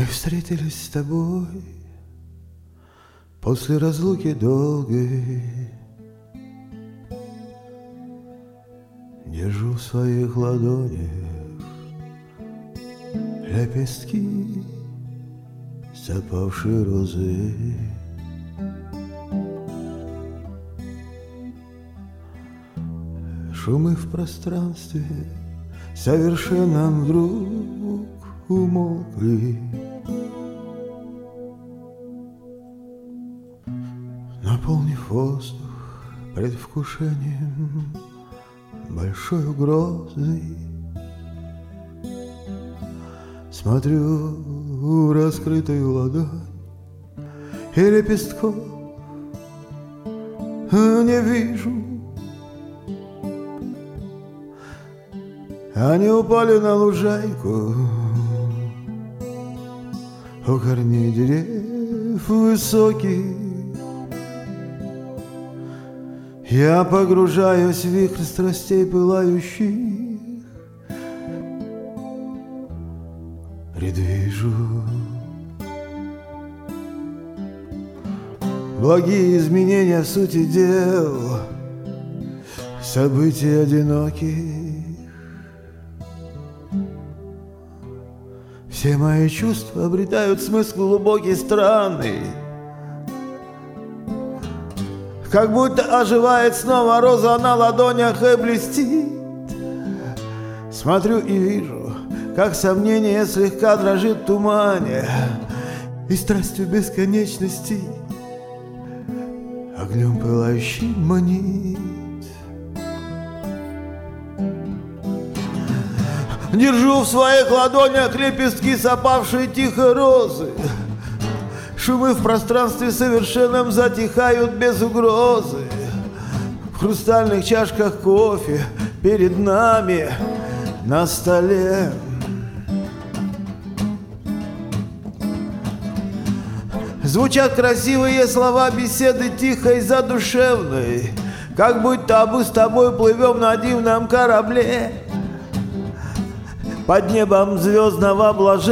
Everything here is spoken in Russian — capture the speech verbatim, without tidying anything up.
Мы встретились с тобой после разлуки долгой. Держу в своих ладонях лепестки запавшей розы. Шумы в пространстве совершенно вдруг умолкли. Наполнив воздух предвкушением большой угрозы, смотрю в раскрытую ладонь, и лепестков не вижу. Они упали на лужайку у корней деревьев высоких. Я погружаюсь в вихрь страстей пылающих, предвижу благие изменения в сути дел, событий одиноких. Все мои чувства обретают смысл глубокий, странный, как будто оживает снова роза на ладонях и блестит. Смотрю и вижу, как сомнение слегка дрожит в тумане, и страстью бесконечности огнем пылающим манит. Держу в своих ладонях лепестки запавшей тихой розы. Шумы в пространстве совершенном затихают без угрозы. В хрустальных чашках кофе перед нами на столе. Звучат красивые слова беседы тихой, задушевной, как будто мы с тобой плывем на дивном корабле под небом звездного блаженства.